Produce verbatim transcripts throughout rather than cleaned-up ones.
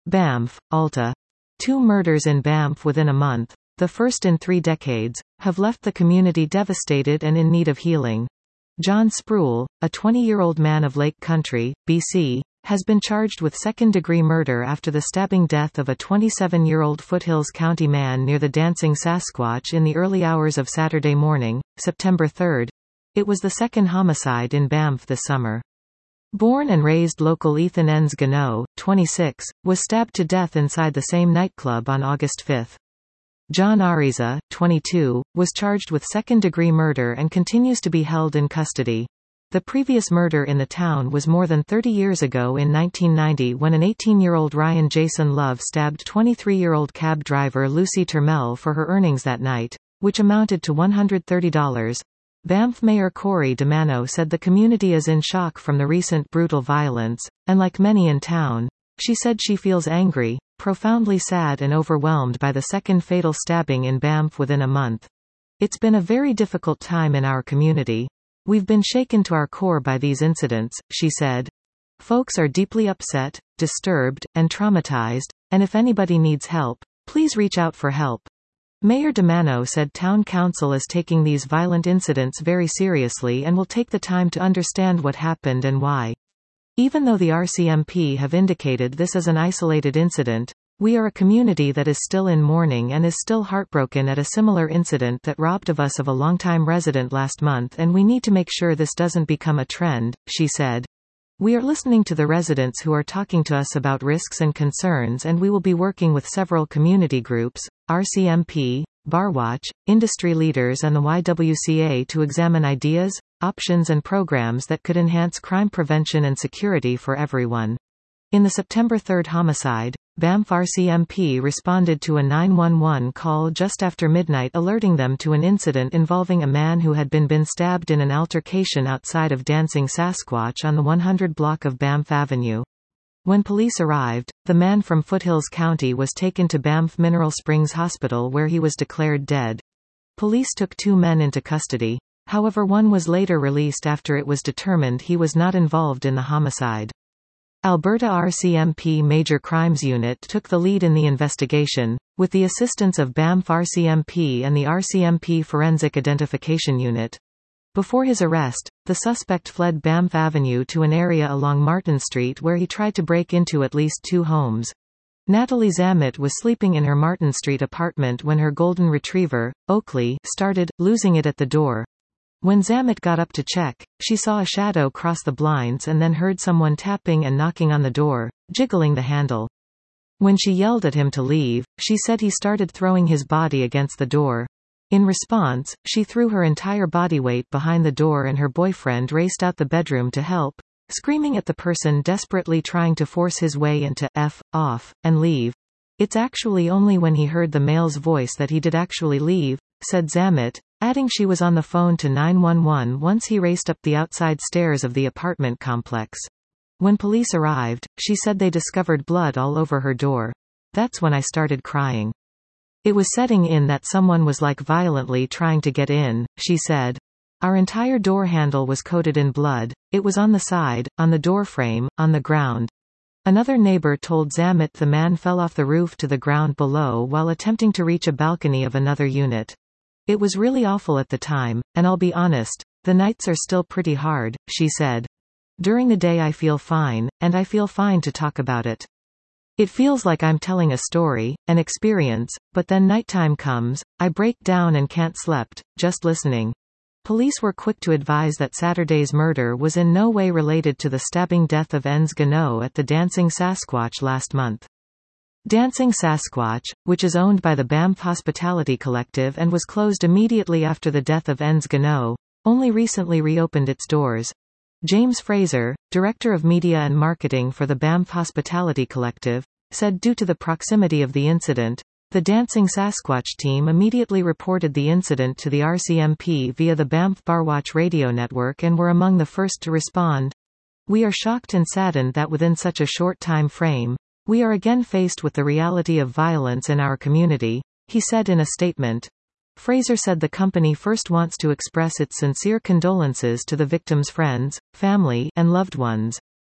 Banff, Alta. Two murders in Banff within a month, the first in three decades, have left the community devastated and in need of healing. John Sproul, a twenty-year-old man of Lake Country, B C, has been charged with second-degree murder after the stabbing death of a twenty-seven-year-old Foothills County man near the Dancing Sasquatch in the early hours of Saturday morning, September third. It was the second homicide in Banff this summer. Born and raised local Ethan Enns Gano, twenty-six, was stabbed to death inside the same nightclub on August fifth. John Ariza, twenty-two, was charged with second-degree murder and continues to be held in custody. The previous murder in the town was more than thirty years ago in nineteen ninety when an eighteen-year-old Ryan Jason Love stabbed twenty-three-year-old cab driver Lucy Termel for her earnings that night, which amounted to one hundred thirty dollars. Banff Mayor Corey DeMano said the community is in shock from the recent brutal violence, and like many in town, she said she feels angry, profoundly sad and overwhelmed by the second fatal stabbing in Banff within a month. It's been a very difficult time in our community. We've been shaken to our core by these incidents, she said. Folks are deeply upset, disturbed, and traumatized, and if anybody needs help, please reach out for help. Mayor DeMano said Town Council is taking these violent incidents very seriously and will take the time to understand what happened and why. Even though the R C M P have indicated this is an isolated incident, we are a community that is still in mourning and is still heartbroken at a similar incident that robbed of us of a longtime resident last month, and we need to make sure this doesn't become a trend, she said. We are listening to the residents who are talking to us about risks and concerns, and we will be working with several community groups, R C M P, Barwatch, industry leaders and the Y W C A to examine ideas, options and programs that could enhance crime prevention and security for everyone. In the September third homicide, Banff R C M P responded to a nine one one call just after midnight alerting them to an incident involving a man who had been been stabbed in an altercation outside of Dancing Sasquatch on the one hundred block of Banff Avenue. When police arrived, the man from Foothills County was taken to Banff Mineral Springs Hospital where he was declared dead. Police took two men into custody. However, one was later released after it was determined he was not involved in the homicide. Alberta R C M P Major Crimes Unit took the lead in the investigation, with the assistance of Banff R C M P and the R C M P Forensic Identification Unit. Before his arrest, the suspect fled Banff Avenue to an area along Martin Street where he tried to break into at least two homes. Natalie Zammit was sleeping in her Martin Street apartment when her golden retriever, Oakley, started losing it at the door. When Zammit got up to check, she saw a shadow cross the blinds and then heard someone tapping and knocking on the door, jiggling the handle. When she yelled at him to leave, she said he started throwing his body against the door. In response, she threw her entire body weight behind the door and her boyfriend raced out the bedroom to help, screaming at the person desperately trying to force his way into F off and leave. It's actually only when he heard the male's voice that he did actually leave, said Zammit, adding she was on the phone to nine one one once he raced up the outside stairs of the apartment complex. When police arrived, she said they discovered blood all over her door. That's when I started crying. It was setting in that someone was like violently trying to get in, she said. Our entire door handle was coated in blood. It was on the side, on the door frame, on the ground. Another neighbor told Zammit the man fell off the roof to the ground below while attempting to reach a balcony of another unit. It was really awful at the time, and I'll be honest, the nights are still pretty hard, she said. During the day I feel fine, and I feel fine to talk about it. It feels like I'm telling a story, an experience, but then nighttime comes, I break down and can't sleep, just listening. Police were quick to advise that Saturday's murder was in no way related to the stabbing death of Enns Gano at the Dancing Sasquatch last month. Dancing Sasquatch, which is owned by the Banff Hospitality Collective and was closed immediately after the death of Enns Gano, only recently reopened its doors. James Fraser, Director of Media and Marketing for the Banff Hospitality Collective, said due to the proximity of the incident, the Dancing Sasquatch team immediately reported the incident to the R C M P via the Banff Barwatch radio network and were among the first to respond. We are shocked and saddened that within such a short time frame, we are again faced with the reality of violence in our community, he said in a statement. Fraser said the company first wants to express its sincere condolences to the victims' friends, family, and loved ones.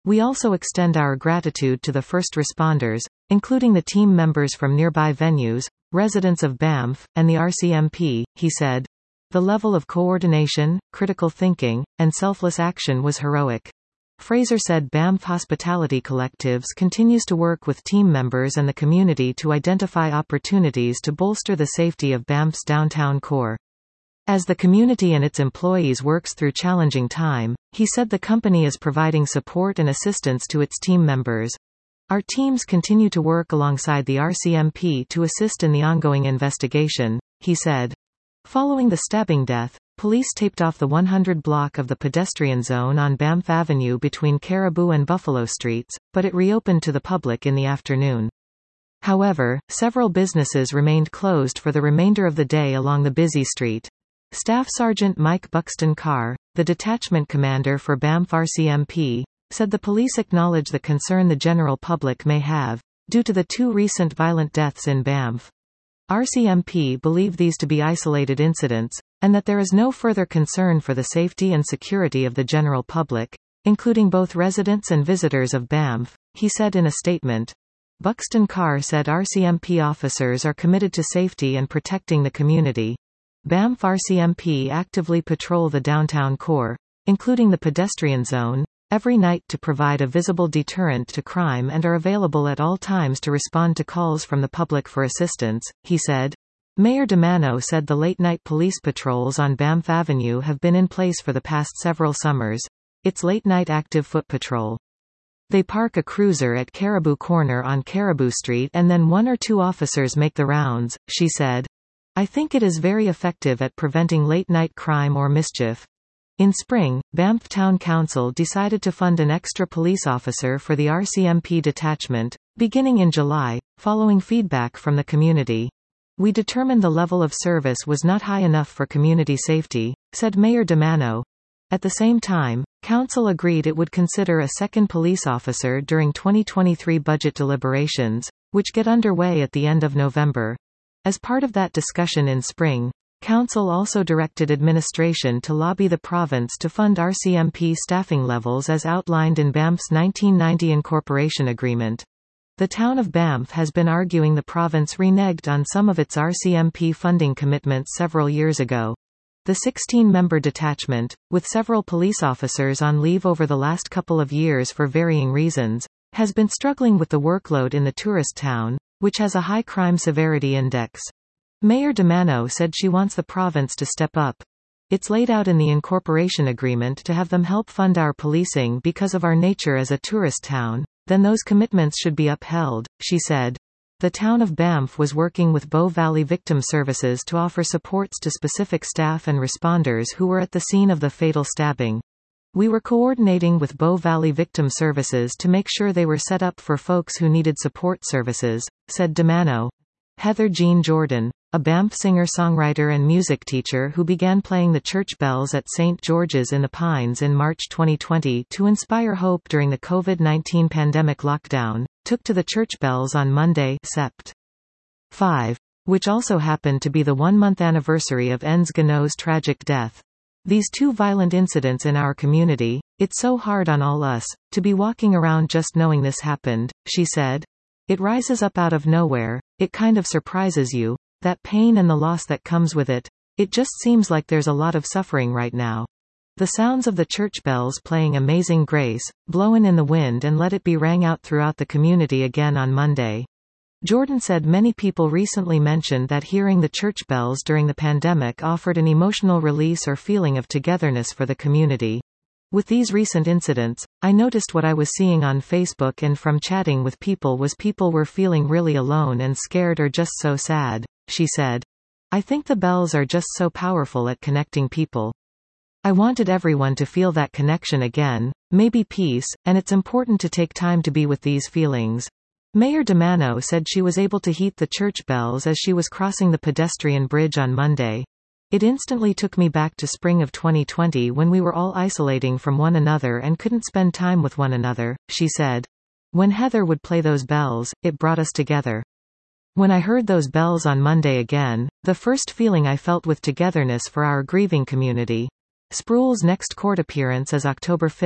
We also extend our gratitude to the first responders, including the team members from nearby venues, residents of Banff, and the R C M P, he said. The level of coordination, critical thinking, and selfless action was heroic. Fraser said Banff Hospitality Collectives continues to work with team members and the community to identify opportunities to bolster the safety of Banff's downtown core. As the community and its employees works through challenging time, he said the company is providing support and assistance to its team members. Our teams continue to work alongside the R C M P to assist in the ongoing investigation, he said. Following the stabbing death, police taped off the one hundred block of the pedestrian zone on Banff Avenue between Caribou and Buffalo Streets, but it reopened to the public in the afternoon. However, several businesses remained closed for the remainder of the day along the busy street. Staff Sergeant Mike Buxton Carr, the detachment commander for Banff R C M P, said the police acknowledge the concern the general public may have, due to the two recent violent deaths in Banff. R C M P believe these to be isolated incidents, and that there is no further concern for the safety and security of the general public, including both residents and visitors of Banff, he said in a statement. Buxton Carr said R C M P officers are committed to safety and protecting the community. Banff R C M P actively patrol the downtown core, including the pedestrian zone, every night to provide a visible deterrent to crime and are available at all times to respond to calls from the public for assistance, he said. Mayor DeMano said the late-night police patrols on Banff Avenue have been in place for the past several summers. It's late-night active foot patrol. They park a cruiser at Caribou Corner on Caribou Street and then one or two officers make the rounds, she said. I think it is very effective at preventing late-night crime or mischief. In spring, Banff Town Council decided to fund an extra police officer for the R C M P detachment, beginning in July, following feedback from the community. We determined the level of service was not high enough for community safety, said Mayor DeMano. At the same time, Council agreed it would consider a second police officer during twenty twenty-three budget deliberations, which get underway at the end of November. As part of that discussion in spring, Council also directed administration to lobby the province to fund R C M P staffing levels as outlined in Banff's nineteen ninety incorporation agreement. The town of Banff has been arguing the province reneged on some of its R C M P funding commitments several years ago. The sixteen-member detachment, with several police officers on leave over the last couple of years for varying reasons, has been struggling with the workload in the tourist town, which has a high crime severity index. Mayor DeMano said she wants the province to step up. It's laid out in the incorporation agreement to have them help fund our policing because of our nature as a tourist town, then those commitments should be upheld, she said. The town of Banff was working with Bow Valley Victim Services to offer supports to specific staff and responders who were at the scene of the fatal stabbing. We were coordinating with Bow Valley Victim Services to make sure they were set up for folks who needed support services, said DeMano. Heather Jean Jordan, a Banff singer-songwriter and music teacher who began playing the church bells at Saint George's in the Pines in March twenty twenty to inspire hope during the COVID nineteen pandemic lockdown, took to the church bells on Monday, September fifth, which also happened to be the one-month anniversary of Enz Gano's tragic death. These two violent incidents in our community, it's so hard on all us, to be walking around just knowing this happened, she said. It rises up out of nowhere, it kind of surprises you, that pain and the loss that comes with it. It just seems like there's a lot of suffering right now. The sounds of the church bells playing Amazing Grace, blowin' in the wind and let it be rang out throughout the community again on Monday. Jordan said many people recently mentioned that hearing the church bells during the pandemic offered an emotional release or feeling of togetherness for the community. With these recent incidents, I noticed what I was seeing on Facebook and from chatting with people was people were feeling really alone and scared or just so sad, she said. I think the bells are just so powerful at connecting people. I wanted everyone to feel that connection again, maybe peace, and it's important to take time to be with these feelings. Mayor DeMano said she was able to heat the church bells as she was crossing the pedestrian bridge on Monday. It instantly took me back to spring of twenty twenty when we were all isolating from one another and couldn't spend time with one another, she said. When Heather would play those bells, it brought us together. When I heard those bells on Monday again, the first feeling I felt with togetherness for our grieving community. Spruill's next court appearance is October fifth,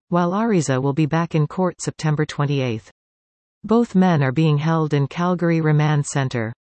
while Ariza will be back in court September twenty-eighth. Both men are being held in Calgary Remand Centre.